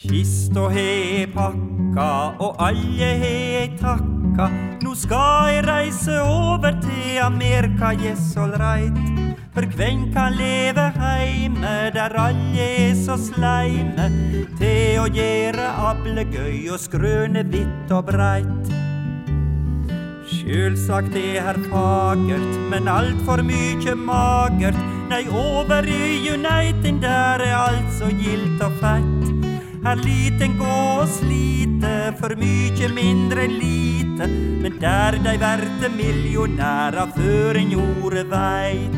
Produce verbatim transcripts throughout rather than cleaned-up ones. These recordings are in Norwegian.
Kista he pakka, og alle he takka. Nå skal jeg reise over til Amerika, yes, all right. For hvem kan leve heime, der alle er så sleime, til å gjøre ablegøy og skrøne vitt og breit. Sjølsagt er her fagert, men alt for mykje magert. Nei, over i United, der er alt så gilt og fett. Her liten gå og slite, for mykje mindre lite, men der de verte millionærer før en jorda veit.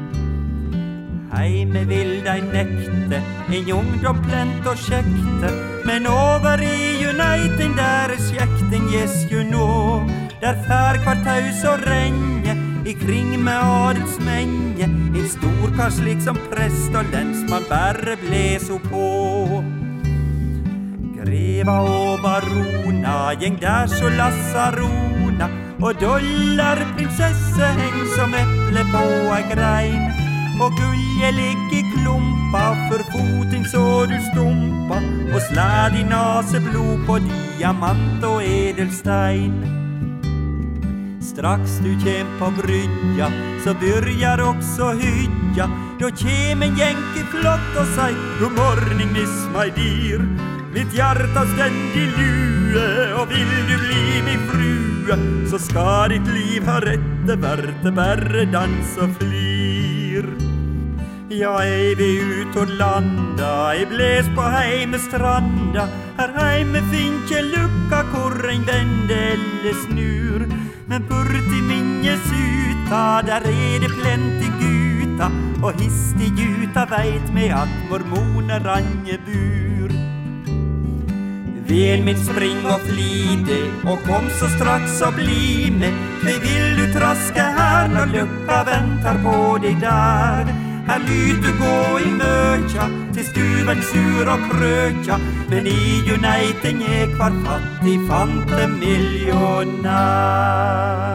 Heime vil de nekte, en ungdom plent og kjekte, men over i United, der er skjekten, yes, you know. Der fær kvartaus og renge, i kring med adelsmenge, en storkar slik som prest og lensmann bare bleso på. Greva og barona, gjeng der så lassarona, og dollarprinsesse heng som eple på ei grein. Og gulje ligg i klumpa, for foten så du stumpa, og slæd i naseblod på diamant og edelstein. Straks du kjem på brygja, så byrjar også hydja. Da kjem en jenke flott og sei, god morning, miss my dear. Mitt hjarta stendig lue, og vil du bli min frue, så skal ditt liv ha rette verte, bare dans og flir. Ja, jeg vil ut og landa, jeg bles på heimestranda. Her heime finnkje lukka hvor en vende eller snur. Men borti minne suta, der er det plenty guta, og histi guta veit med at mormoner Anje bur. Vel min spring og flide, og kom så straks og bli med. Hva vil du traske her når lukka venter på deg der? Her lyt du gå i møkja, til stuven sur og krøkja, men i United er hver fattig fante millionær.